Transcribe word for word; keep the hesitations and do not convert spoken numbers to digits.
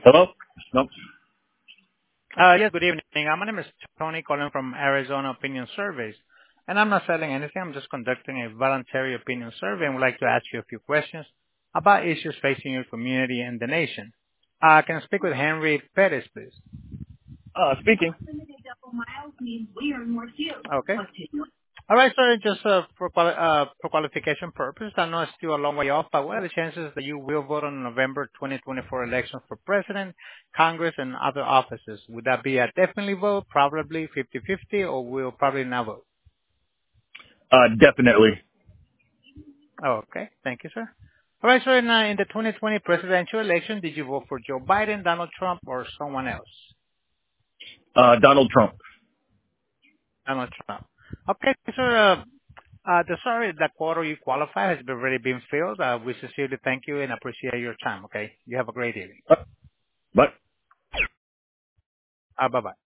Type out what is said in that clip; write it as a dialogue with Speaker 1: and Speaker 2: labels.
Speaker 1: Hello? No.
Speaker 2: Uh Yes, good evening. Uh, My name is Tony calling from Arizona Opinion Surveys, and I'm not selling anything. I'm just conducting a voluntary opinion survey and would like to ask you a few questions about issues facing your community and the nation. Uh, Can I speak with Henry Perez, please?
Speaker 1: Uh, speaking.
Speaker 2: Okay. All right, sir. Just uh, for quali- uh, for qualification purposes, I know it's still a long way off, but what are the chances that you will vote on November twenty twenty-four elections for president, Congress, and other offices? Would that be a definitely vote, probably fifty-fifty, or will probably not vote?
Speaker 1: Uh, definitely.
Speaker 2: Oh, okay. Thank you, sir. All right, sir. In, uh, in the twenty twenty presidential election, did you vote for Joe Biden, Donald Trump, or someone else?
Speaker 1: Uh, Donald Trump.
Speaker 2: Donald Trump. Okay, sir. Uh, uh, the sorry, the quota you qualify has already been filled. Uh, we sincerely thank you and appreciate your time. Okay. You have a great evening.
Speaker 1: Uh, but
Speaker 2: Uh, bye bye.